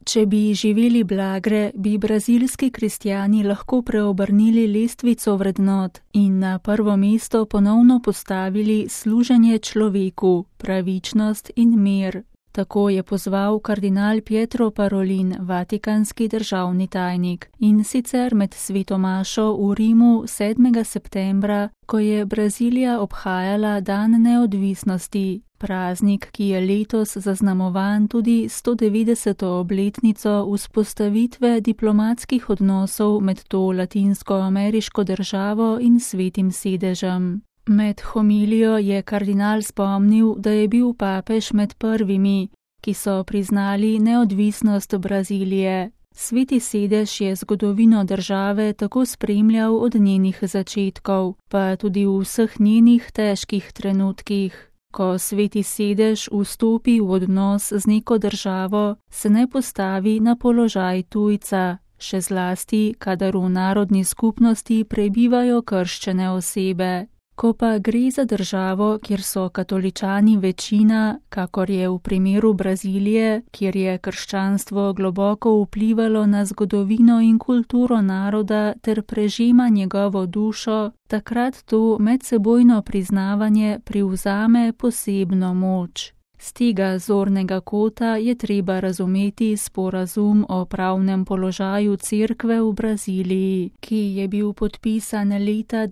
Če bi živeli blagre, bi brazilski kristjani lahko preobrnili lestvico vrednot in na prvo mesto ponovno postavili služenje človeku, pravičnost in mir. Tako je pozval kardinal Pietro Parolin, vatikanski državni tajnik, in sicer med sveto mašo v Rimu 7. septembra, ko je Brazilija obhajala dan neodvisnosti, praznik, ki je letos zaznamovan tudi 190. obletnico vzpostavitve diplomatskih odnosov med to latinsko-ameriško državo in Svetim sedežem. Med homilijo je kardinal spomnil, da je bil papež med prvimi, ki so priznali neodvisnost Brazilije. Sveti sedež je zgodovino države tako spremljal od njenih začetkov, pa tudi v vseh njenih težkih trenutkih. Ko sveti sedež vstopi v odnos z neko državo, se ne postavi na položaj tujca, še zlasti, kadar v narodni skupnosti prebivajo krščene osebe. Ko pa gre za državo, kjer so katoličani večina, kakor je v primeru Brazilije, kjer je krščanstvo globoko vplivalo na zgodovino in kulturo naroda ter prežema njegovo dušo, takrat to medsebojno priznavanje privzame posebno moč. Z tega zornega kota je treba razumeti sporazum o pravnem položaju Cerkve v Braziliji, ki je bil podpisan leta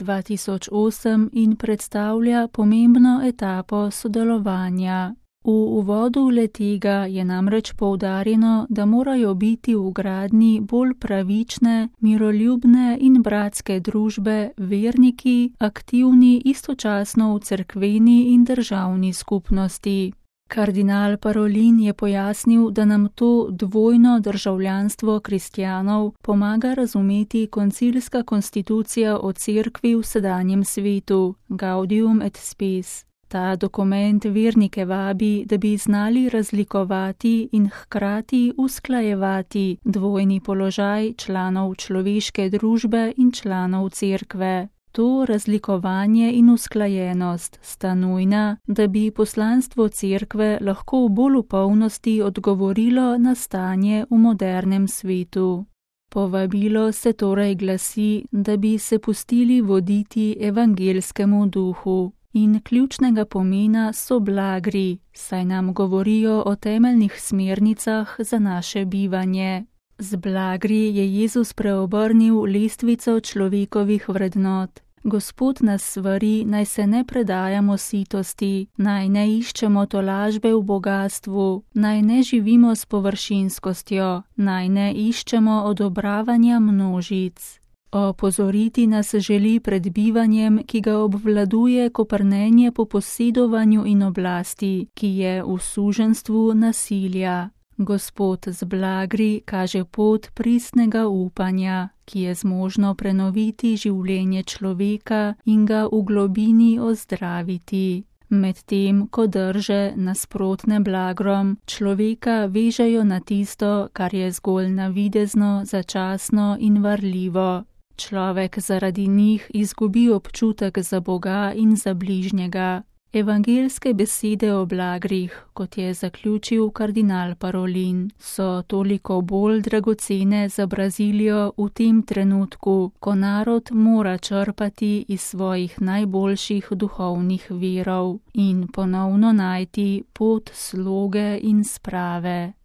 2008 in predstavlja pomembno etapo sodelovanja. V uvodu le-tega je namreč poudarjeno, da morajo biti v gradnji bolj pravične, miroljubne in bratske družbe verniki aktivni istočasno v cerkveni in državni skupnosti. Kardinal Parolin je pojasnil, da nam to dvojno državljanstvo kristjanov pomaga razumeti koncilska konstitucija o cerkvi v sedanjem svetu, Gaudium et Spes. Ta dokument vernike vabi, da bi znali razlikovati in hkrati usklajevati dvojni položaj članov človeške družbe in članov cerkve. To razlikovanje in usklajenost sta nujna, da bi poslanstvo cerkve lahko bolj v polnosti odgovorilo na stanje v modernem svetu. Povabilo se torej glasi, da bi se pustili voditi evangeljskemu duhu. In ključnega pomena so blagri, saj nam govorijo o temeljnih smernicah za naše bivanje. Z blagri je Jezus preobrnil lestvico človekovih vrednot. Gospod nas svari, naj se ne predajamo sitosti, naj ne iščemo tolažbe v bogastvu, naj ne živimo s površinskostjo, naj ne iščemo odobravanja množic. Opozoriti nas želi pred bivanjem, ki ga obvladuje koprnenje po posedovanju in oblasti, ki je v suženstvu nasilja. Gospod z blagri kaže pot pristnega upanja, ki je zmožno prenoviti življenje človeka in ga v globini ozdraviti. Medtem, ko drže nasprotne blagrom, človeka vežejo na tisto, kar je zgolj navidezno, začasno in varljivo. Človek zaradi njih izgubi občutek za Boga in za bližnjega. Evangeljske besede o blagrih, kot je zaključil kardinal Parolin, so toliko bolj dragocene za Brazilijo v tem trenutku, ko narod mora črpati iz svojih najboljših duhovnih virov in ponovno najti pot sloge in sprave.